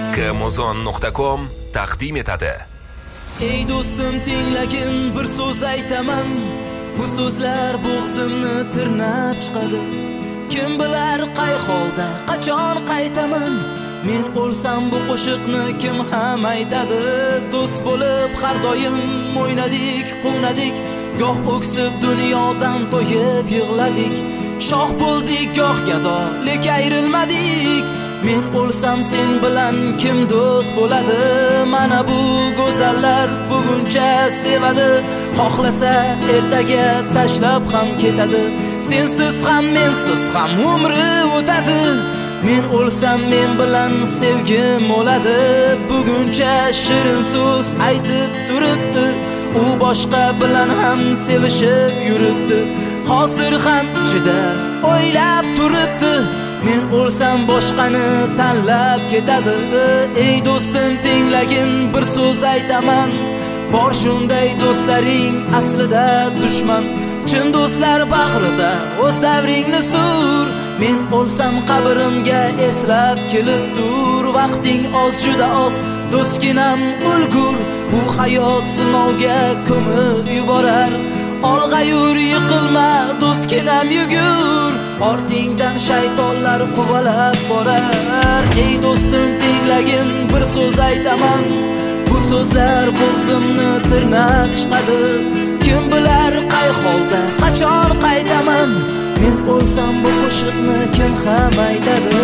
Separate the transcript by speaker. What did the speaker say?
Speaker 1: kmozon.com taqdim etadi.
Speaker 2: Ey do'stim, tinglagin bir so'z aytaman. Bu so'zlar bo'g'zimni tirnab chiqadi. Kim bilar qay holda, qachon qaytaman? Men o'lsam bu qo'shiqni kim ham aytadi? Do'st bo'lib har doim o'ynadik, quvnadik. Goh o'ksib dunyodan to'yib yig'ladik. Shoh bo'ldik, goh gado, lek ayrilmadik. Men o'lsam sen bilan kim do'st bo'ladi? Mana bu go'zallar buguncha sevadi. Xohlasa ertaga tashlab ham ketadi. Sensiz ham mensiz ham umri o'tadi. Men o'lsam men bilan sevgim o'ladi. Buguncha shirin so'z aytib turibdi. U boshqa bilan ham sevishib yuribdi. Hozir ham ichida o'ylab turibdi. Men o'lsam boshqani tanlab ketadi. Ey do'stim, tinglagin bir so'z aytaman. Bor shunday do'stlaring aslida dushman. Chin do'stlar bag'rida o'z davringni sur. Men o'lsam qabrimga eslab kelib tur. Vaqting oz, juda oz, do'stginam ulgur. Bu hayot sinovga ko'mib yuborar. Olg'a yur, yiqilma, do'stginam yugur. Ortingdan shaytonlar quvalab borar. Ey do'stim, tinglagin bir so'z aytaman. Bu so'zlar bo'g'zimni tirnab chiqadi. Kim bilar qay holda, qachon qaytaman? Men o'lsam bu qo'shiqni kim ham aytadi?